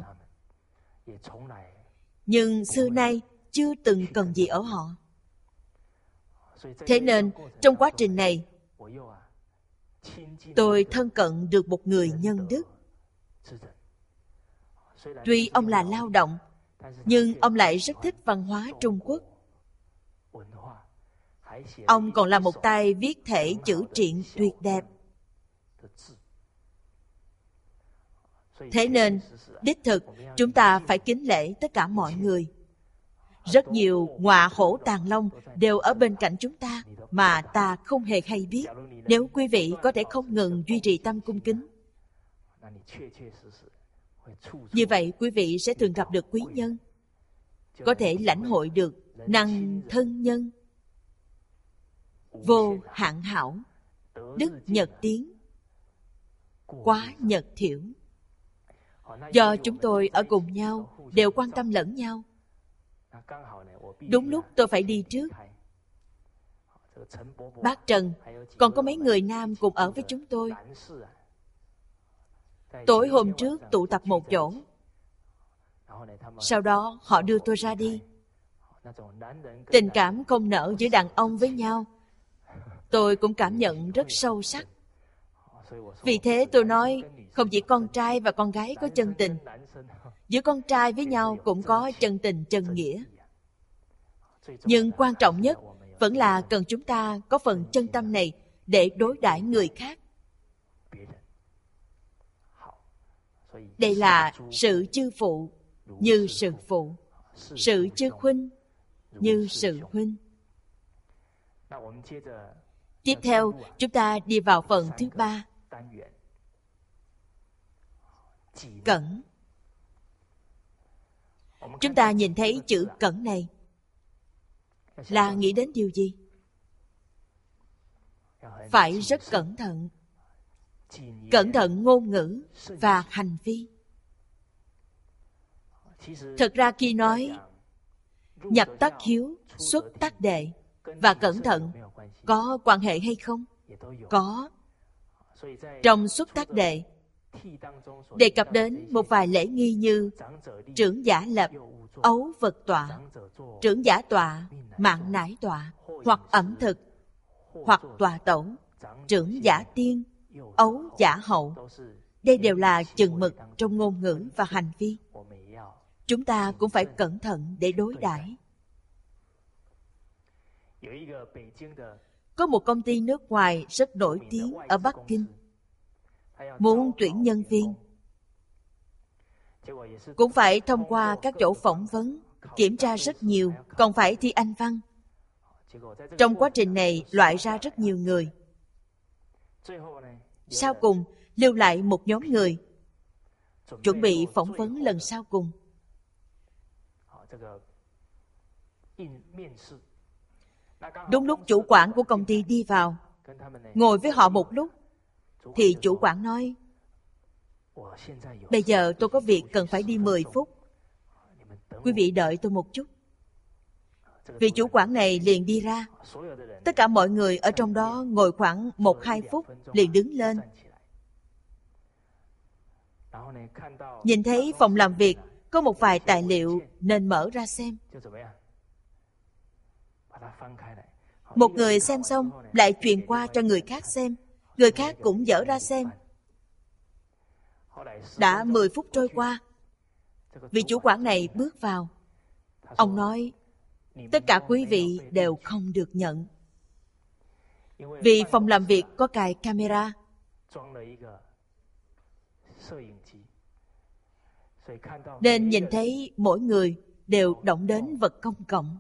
Nhưng xưa nay chưa từng cần gì ở họ. Thế nên trong quá trình này, tôi thân cận được một người nhân đức. Tuy ông là lao động, nhưng ông lại rất thích văn hóa Trung Quốc. Ông còn là một tay viết thể chữ triện tuyệt đẹp. Thế nên, đích thực, chúng ta phải kính lễ tất cả mọi người. Rất nhiều ngọa hổ tàng long đều ở bên cạnh chúng ta mà ta không hề hay biết. Nếu quý vị có thể không ngừng duy trì tâm cung kính, như vậy quý vị sẽ thường gặp được quý nhân, có thể lãnh hội được năng thân nhân, vô hạn hảo, đức nhật tiến, quá nhật thiểu. Do chúng tôi ở cùng nhau, đều quan tâm lẫn nhau. Đúng lúc tôi phải đi trước. Bác Trần, còn có mấy người nam cùng ở với chúng tôi. Tối hôm trước tụ tập một chỗ. Sau đó họ đưa tôi ra đi. Tình cảm không nở giữa đàn ông với nhau, tôi cũng cảm nhận rất sâu sắc. Vì thế tôi nói, không chỉ con trai và con gái có chân tình, giữa con trai với nhau cũng có chân tình chân nghĩa. Nhưng quan trọng nhất vẫn là cần chúng ta có phần chân tâm này để đối đãi người khác. Đây là sự chư phụ như sự phụ, sự chư huynh như sự huynh. Tiếp theo, chúng ta đi vào phần thứ ba. Cẩn. Chúng ta nhìn thấy chữ cẩn này là nghĩ đến điều gì? Phải rất cẩn thận. Cẩn thận ngôn ngữ và hành vi. Thật ra khi nói nhập tác hiếu, xuất tác đệ và cẩn thận có quan hệ hay không? Có. Trong xuất tác đệ đề cập đến một vài lễ nghi như trưởng giả lập, ấu vật tọa, trưởng giả tọa, mạng nải tọa, hoặc ẩm thực, hoặc tọa tẩu, trưởng giả tiên, ấu giả hậu. Đây đều là chừng mực trong ngôn ngữ và hành vi. Chúng ta cũng phải cẩn thận để đối đãi. Có một công ty nước ngoài rất nổi tiếng ở Bắc Kinh, muốn tuyển nhân viên, cũng phải thông qua các chỗ phỏng vấn, kiểm tra rất nhiều, còn phải thi Anh văn. Trong quá trình này loại ra rất nhiều người. Sau cùng lưu lại một nhóm người chuẩn bị phỏng vấn lần sau cùng. Đúng lúc chủ quản của công ty đi vào, ngồi với họ một lúc, thì chủ quản nói, bây giờ tôi có việc cần phải đi mười phút. Quý vị đợi tôi một chút. Vị chủ quản này liền đi ra. Tất cả mọi người ở trong đó ngồi khoảng một hai phút liền đứng lên. Nhìn thấy phòng làm việc có một vài tài liệu nên mở ra xem. Một người xem xong lại truyền qua cho người khác xem, người khác cũng dở ra xem. Đã mười phút trôi qua, vị chủ quản này bước vào. Ông nói, tất cả quý vị đều không được nhận. Vì phòng làm việc có cài camera, nên nhìn thấy mỗi người đều động đến vật công cộng.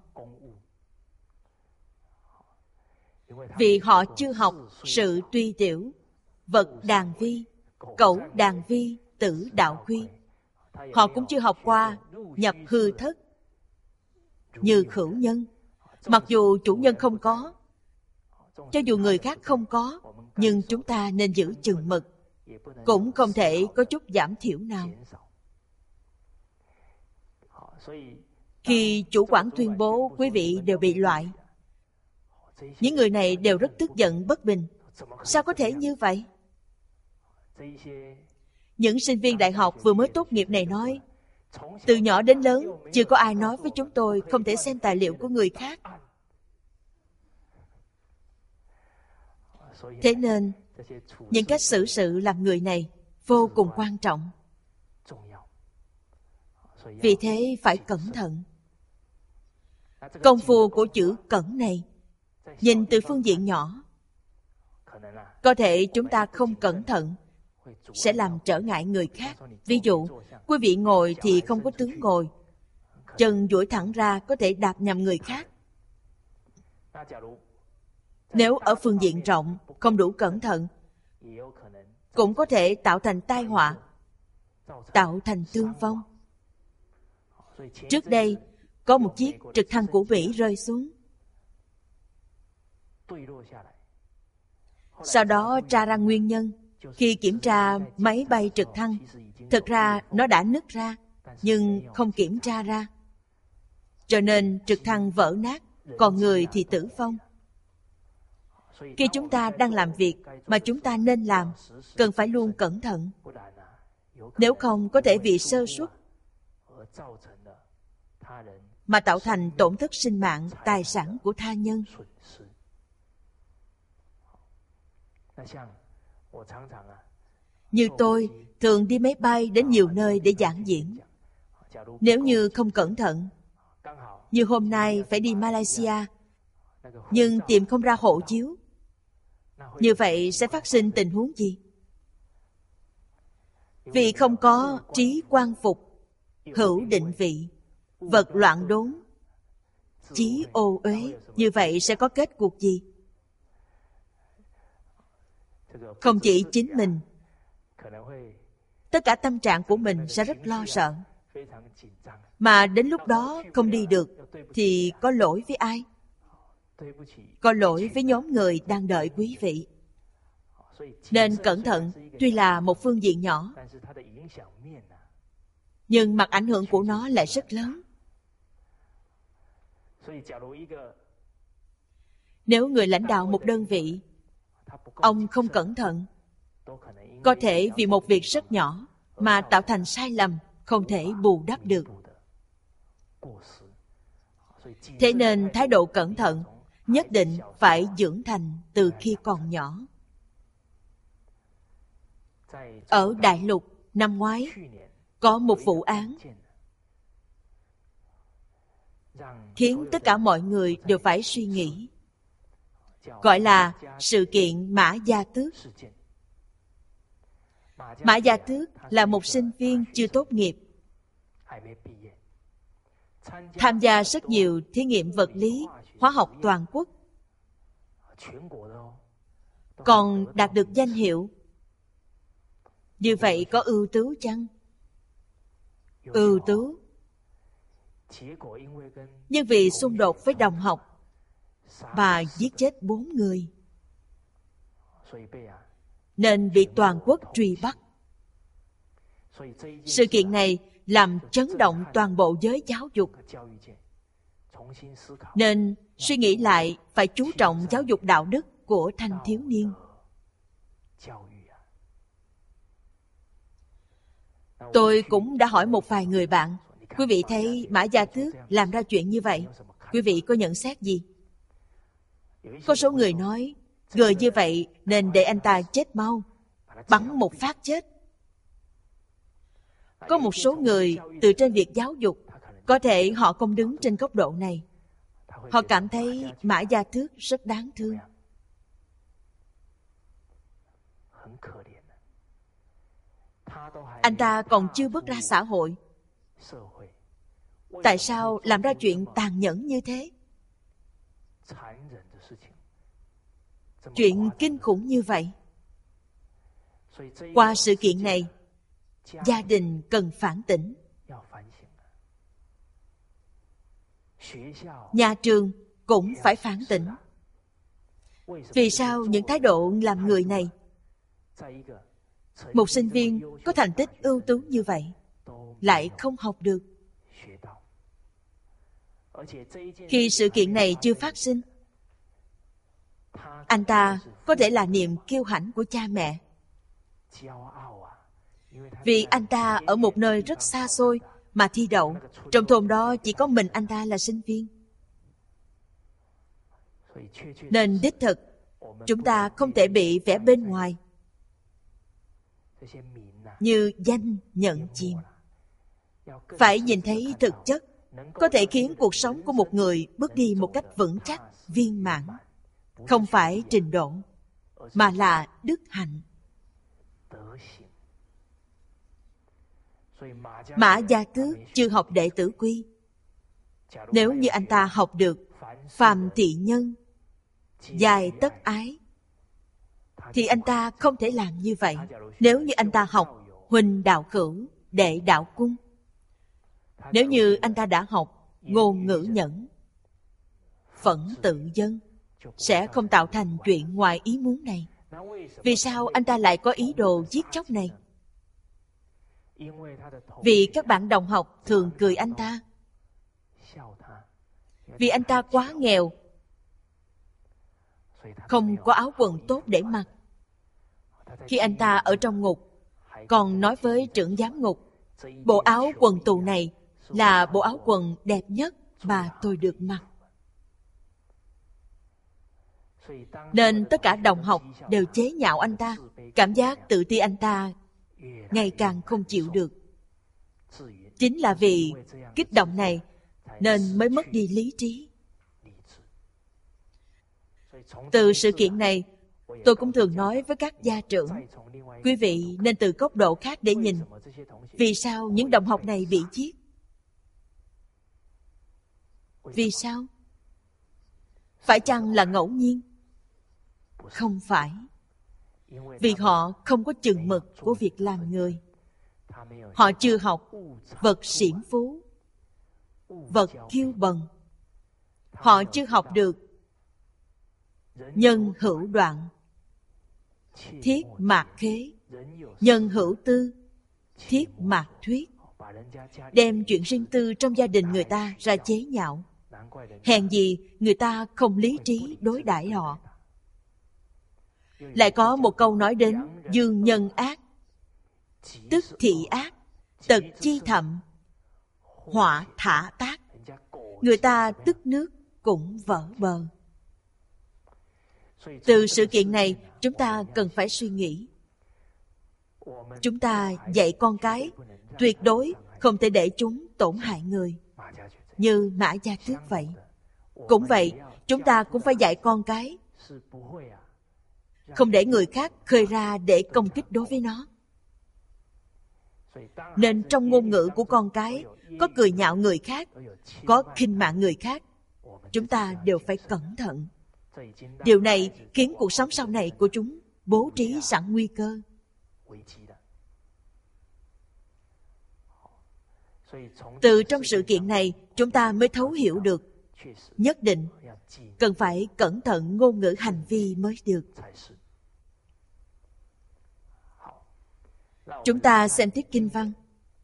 Vì họ chưa học sự tuy tiểu, vật đàn vi, cẩu đàn vi, tử đạo huy. Họ cũng chưa học qua nhập hư thất, như khửu nhân. Mặc dù chủ nhân không có, cho dù người khác không có, nhưng chúng ta nên giữ chừng mực, cũng không thể có chút giảm thiểu nào. Khi chủ quản tuyên bố quý vị đều bị loại, những người này đều rất tức giận bất bình. Sao có thể như vậy? Những sinh viên đại học vừa mới tốt nghiệp này nói, từ nhỏ đến lớn chưa có ai nói với chúng tôi không thể xem tài liệu của người khác. Thế nên những cách xử sự làm người này vô cùng quan trọng. Vì thế phải cẩn thận. Công phu của chữ cẩn này, nhìn từ phương diện nhỏ, có thể chúng ta không cẩn thận sẽ làm trở ngại người khác. Ví dụ, quý vị ngồi thì không có tướng ngồi, chân duỗi thẳng ra có thể đạp nhầm người khác. Nếu ở phương diện rộng không đủ cẩn thận, cũng có thể tạo thành tai họa, tạo thành thương vong. Trước đây có một chiếc trực thăng của Mỹ rơi xuống. Sau đó tra ra nguyên nhân. Khi kiểm tra máy bay trực thăng, thực ra nó đã nứt ra, nhưng không kiểm tra ra. Cho nên trực thăng vỡ nát, còn người thì tử vong. Khi chúng ta đang làm việc mà chúng ta nên làm, cần phải luôn cẩn thận. Nếu không, có thể vì sơ suất mà tạo thành tổn thất sinh mạng, tài sản của tha nhân. Như tôi thường đi máy bay đến nhiều nơi để giảng diễn. Nếu như không cẩn thận, như hôm nay phải đi Malaysia, nhưng tìm không ra hộ chiếu, như vậy sẽ phát sinh tình huống gì? Vì không có trí quan phục, hữu định vị, vật loạn đốn, chí ô uế, như vậy sẽ có kết cục gì? Không chỉ chính mình, tất cả tâm trạng của mình sẽ rất lo sợ. Mà đến lúc đó không đi được thì có lỗi với ai? Có lỗi với nhóm người đang đợi quý vị. Nên cẩn thận, tuy là một phương diện nhỏ, nhưng mặt ảnh hưởng của nó lại rất lớn. Nếu người lãnh đạo một đơn vị, ông không cẩn thận, có thể vì một việc rất nhỏ mà tạo thành sai lầm, không thể bù đắp được. Thế nên thái độ cẩn thận nhất định phải dưỡng thành từ khi còn nhỏ. Ở Đại Lục năm ngoái có một vụ án khiến tất cả mọi người đều phải suy nghĩ, gọi là sự kiện Mã Gia Tước. Mã Gia Tước là một sinh viên chưa tốt nghiệp, tham gia rất nhiều thí nghiệm vật lý, hóa học toàn quốc, còn đạt được danh hiệu. Như vậy có ưu tú chăng? Ưu tú. Nhưng vì xung đột với đồng học mà giết chết bốn người, nên bị toàn quốc truy bắt. Sự kiện này làm chấn động toàn bộ giới giáo dục. Nên suy nghĩ lại phải chú trọng giáo dục đạo đức của thanh thiếu niên. Tôi cũng đã hỏi một vài người bạn, quý vị thấy Mã Gia Tước làm ra chuyện như vậy, quý vị có nhận xét gì? Có số người nói, người như vậy nên để anh ta chết mau, bắn một phát chết. Có một số người từ trên việc giáo dục, có thể họ không đứng trên góc độ này. Họ cảm thấy Mã Gia Tước rất đáng thương. Anh ta còn chưa bước ra xã hội, tại sao làm ra chuyện tàn nhẫn như thế? Chuyện kinh khủng như vậy. Qua sự kiện này, gia đình cần phản tỉnh. Nhà trường cũng phải phản tỉnh. Vì sao những thái độ làm người này, một sinh viên có thành tích ưu tú như vậy, lại không học được? Khi sự kiện này chưa phát sinh, anh ta có thể là niềm kiêu hãnh của cha mẹ. Vì anh ta ở một nơi rất xa xôi mà thi đậu, trong thôn đó chỉ có mình anh ta là sinh viên. Nên đích thực, chúng ta không thể bị vẻ bên ngoài như danh nhận chìm. Phải nhìn thấy thực chất có thể khiến cuộc sống của một người bước đi một cách vững chắc, viên mãn. Không phải trình độ, mà là đức hạnh. Mã Gia Tước chưa học đệ tử quy. Nếu như anh ta học được phàm thị nhân, dài tất ái, thì anh ta không thể làm như vậy. Nếu như anh ta học huỳnh đạo cửu, đệ đạo cung, nếu như anh ta đã học ngôn ngữ nhẫn, phẫn tự dân, sẽ không tạo thành chuyện ngoài ý muốn này. Vì sao anh ta lại có ý đồ giết chóc này? Vì các bạn đồng học thường cười anh ta, vì anh ta quá nghèo, không có áo quần tốt để mặc. Khi anh ta ở trong ngục, còn nói với trưởng giám ngục, bộ áo quần tù này là bộ áo quần đẹp nhất mà tôi được mặc. Nên tất cả đồng học đều chế nhạo anh ta. Cảm giác tự ti anh ta ngày càng không chịu được. Chính là vì kích động này nên mới mất đi lý trí. Từ sự kiện này, tôi cũng thường nói với các gia trưởng, quý vị nên từ góc độ khác để nhìn. Vì sao những đồng học này bị giết? Vì sao? Phải chăng là ngẫu nhiên? Không phải. Vì họ không có chừng mực của việc làm người. Họ chưa học vật xiển phú, vật kiêu bần. Họ chưa học được nhân hữu đoạn, thiết mạc khế, nhân hữu tư, thiết mạc thuyết. Đem chuyện riêng tư trong gia đình người ta ra chế nhạo. Hèn gì người ta không lý trí đối đãi họ. Lại có một câu nói đến dương nhân ác, tức thị ác, tật chi thậm, họa thả tác. Người ta tức nước cũng vỡ bờ. Từ sự kiện này, chúng ta cần phải suy nghĩ. Chúng ta dạy con cái tuyệt đối không thể để chúng tổn hại người, như Mã Gia Tước vậy. Cũng vậy, chúng ta cũng phải dạy con cái không để người khác khơi ra để công kích đối với nó. Nên trong ngôn ngữ của con cái có cười nhạo người khác, có khinh mạng người khác, chúng ta đều phải cẩn thận. Điều này khiến cuộc sống sau này của chúng bố trí sẵn nguy cơ. Từ trong sự kiện này, chúng ta mới thấu hiểu được, nhất định cần phải cẩn thận ngôn ngữ hành vi mới được. Chúng ta xem tiết kinh văn.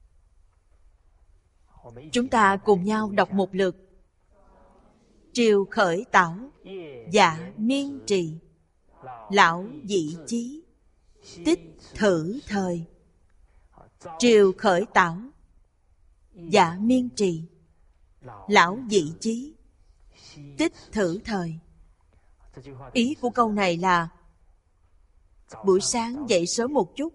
Chúng ta cùng nhau đọc một lượt. Triều khởi tảo, dạ miên trì, lão dị chí, tích thử thời. Triều khởi tảo, dạ miên trì, lão dị chí, tích thử thời. Ý của câu này là buổi sáng dậy sớm một chút,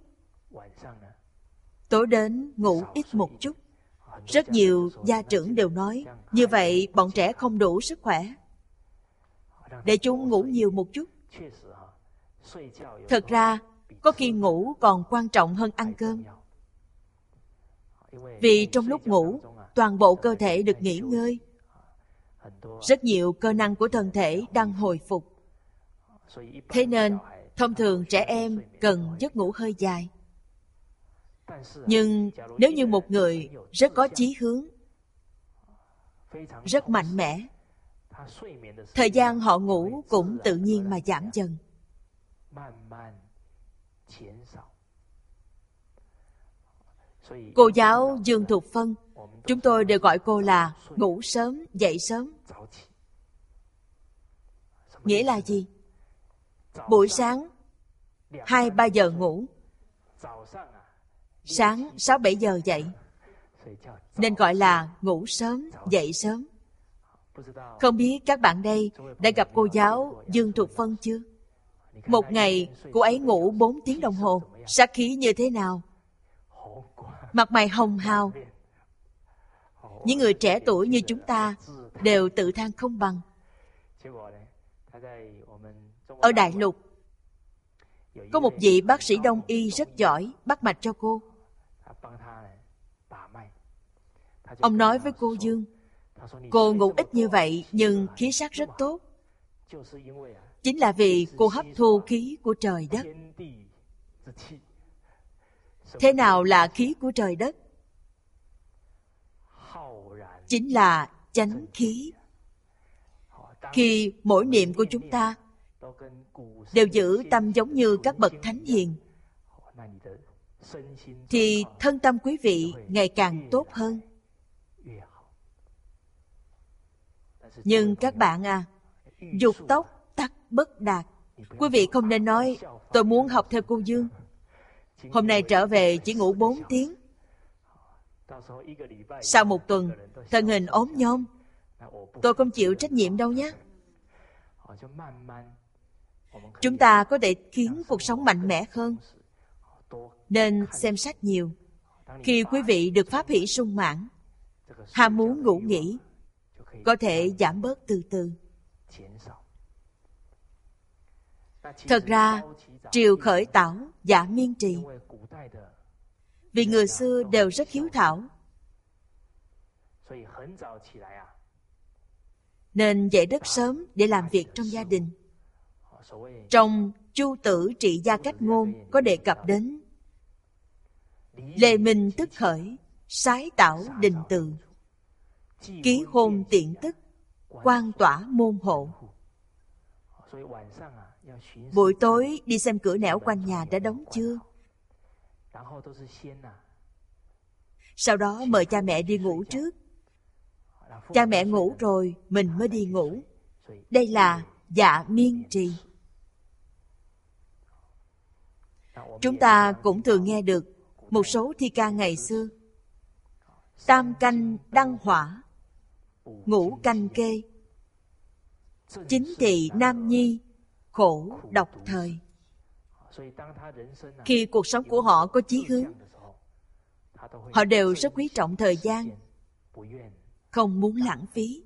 tối đến ngủ ít một chút. Rất nhiều gia trưởng đều nói như vậy bọn trẻ không đủ sức khỏe, để chúng ngủ nhiều một chút. Thật ra có khi ngủ còn quan trọng hơn ăn cơm. Vì trong lúc ngủ, toàn bộ cơ thể được nghỉ ngơi. Rất nhiều cơ năng của thân thể đang hồi phục. Thế nên, thông thường trẻ em cần giấc ngủ hơi dài. Nhưng nếu như một người rất có chí hướng, rất mạnh mẽ, thời gian họ ngủ cũng tự nhiên mà giảm dần. Cô giáo Dương Thục Phân, chúng tôi đều gọi cô là ngủ sớm, dậy sớm. Nghĩa là gì? Buổi sáng hai ba giờ ngủ, sáng sáu bảy giờ dậy, nên gọi là ngủ sớm, dậy sớm. Không biết các bạn đây đã gặp cô giáo Dương Thục Phân chưa? Một ngày cô ấy ngủ bốn tiếng đồng hồ, sát khí như thế nào? Mặt mày hồng hào. Những người trẻ tuổi như chúng ta đều tự than không bằng. Ở Đại Lục, có một vị bác sĩ đông y rất giỏi bắt mạch cho cô. Ông nói với cô Dương, cô ngủ ít như vậy nhưng khí sắc rất tốt. Chính là vì cô hấp thu khí của trời đất. Thế nào là khí của trời đất? Chính là chánh khí. Khi mỗi niệm của chúng ta đều giữ tâm giống như các bậc thánh hiền, thì thân tâm quý vị ngày càng tốt hơn. Nhưng các bạn à, dục tốc tắc bất đạt. Quý vị không nên nói tôi muốn học theo cô Dương, hôm nay trở về chỉ ngủ bốn tiếng, sau một tuần thân hình ốm nhom, tôi không chịu trách nhiệm đâu nhé. Chúng ta có thể khiến cuộc sống mạnh mẽ hơn, nên xem sách nhiều. Khi quý vị được pháp hỷ sung mãn, ham muốn ngủ nghỉ có thể giảm bớt từ từ. Thật ra, triều khởi tảo, dạ miên trì. Vì người xưa đều rất hiếu thảo, nên dậy rất sớm để làm việc trong gia đình. Trong Chu Tử Trị Gia Cách Ngôn có đề cập đến lê minh tức khởi, sái tảo đình từ, ký hôn tiện tức, quan tỏa môn hộ. Buổi tối đi xem cửa nẻo quanh nhà đã đóng chưa, sau đó mời cha mẹ đi ngủ trước. Cha mẹ ngủ rồi mình mới đi ngủ. Đây là dạ miên trì. Chúng ta cũng thường nghe được một số thi ca ngày xưa: tam canh đăng hỏa, ngũ canh kê, chính thị nam nhi, khổ độc thời. Khi cuộc sống của họ có chí hướng, họ đều rất quý trọng thời gian, không muốn lãng phí.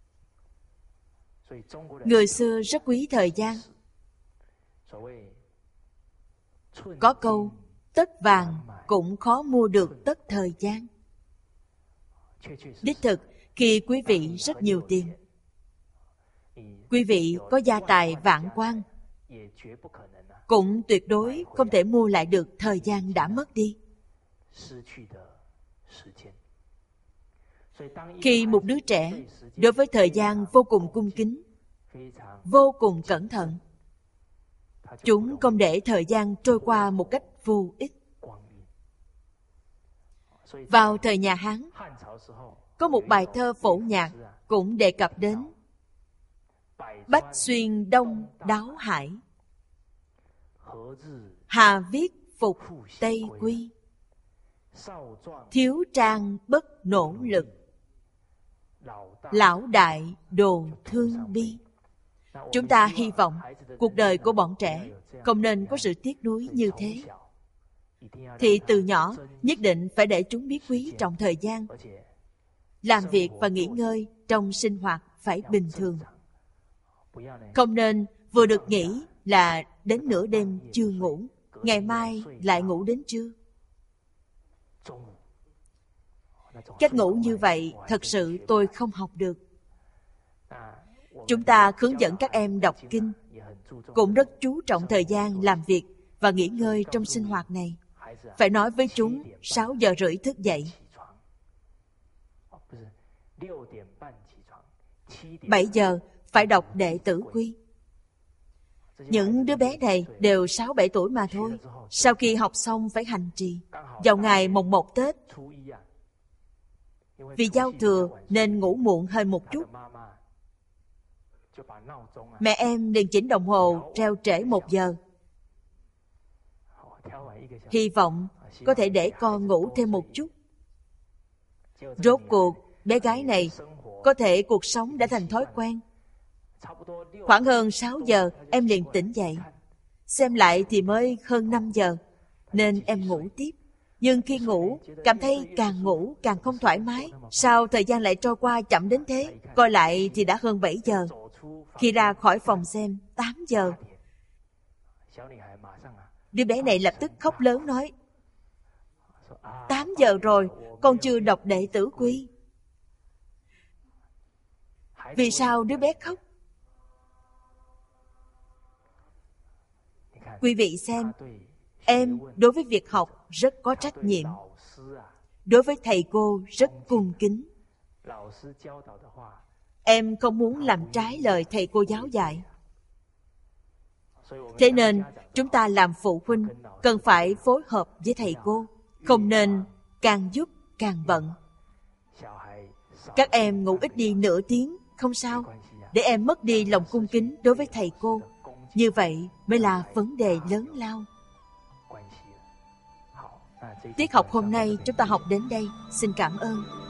Người xưa rất quý thời gian. Có câu tất vàng cũng khó mua được tất thời gian. Đích thực, khi quý vị rất nhiều tiền, quý vị có gia tài vạn quan, cũng tuyệt đối không thể mua lại được thời gian đã mất đi. Khi một đứa trẻ đối với thời gian vô cùng cung kính, vô cùng cẩn thận, chúng không để thời gian trôi qua một cách vô ích. Vào thời nhà Hán, có một bài thơ phổ nhạc cũng đề cập đến bách xuyên đông đáo hải, hà viết phục tây quy, thiếu trang bất nỗ lực, lão đại đồ thương bi. Chúng ta hy vọng cuộc đời của bọn trẻ không nên có sự tiếc nuối như thế. Thì từ nhỏ nhất định phải để chúng biết quý trọng thời gian. Làm việc và nghỉ ngơi trong sinh hoạt phải bình thường. Không nên vừa được nghỉ là đến nửa đêm chưa ngủ, ngày mai lại ngủ đến trưa. Cách ngủ như vậy thật sự tôi không học được. Chúng ta hướng dẫn các em đọc kinh, cũng rất chú trọng thời gian làm việc và nghỉ ngơi trong sinh hoạt này. Phải nói với chúng sáu giờ rưỡi thức dậy, bảy giờ phải đọc Đệ Tử Quy. Những đứa bé này đều sáu bảy tuổi mà thôi. Sau khi học xong phải hành trì. Vào ngày mồng một Tết, vì giao thừa nên ngủ muộn hơn một chút, mẹ em liền chỉnh đồng hồ treo trễ một giờ, hy vọng có thể để con ngủ thêm một chút. Rốt cuộc bé gái này có thể cuộc sống đã thành thói quen. Khoảng hơn sáu giờ em liền tỉnh dậy. Xem lại thì mới hơn năm giờ, nên em ngủ tiếp. Nhưng khi ngủ, cảm thấy càng ngủ càng không thoải mái. Sao thời gian lại trôi qua chậm đến thế? Coi lại thì đã hơn bảy giờ. Khi ra khỏi phòng xem, tám giờ. Đứa bé này lập tức khóc lớn nói: tám giờ rồi, con chưa đọc Đệ Tử Quy. Vì sao đứa bé khóc? Quý vị xem, em đối với việc học rất có trách nhiệm, đối với thầy cô rất cung kính. Em không muốn làm trái lời thầy cô giáo dạy. Thế nên, chúng ta làm phụ huynh cần phải phối hợp với thầy cô, không nên càng giúp càng bận. Các em ngủ ít đi nửa tiếng, không sao, để em mất đi lòng cung kính đối với thầy cô. Như vậy mới là vấn đề lớn lao. Tiết học hôm nay chúng ta học đến đây. Xin cảm ơn.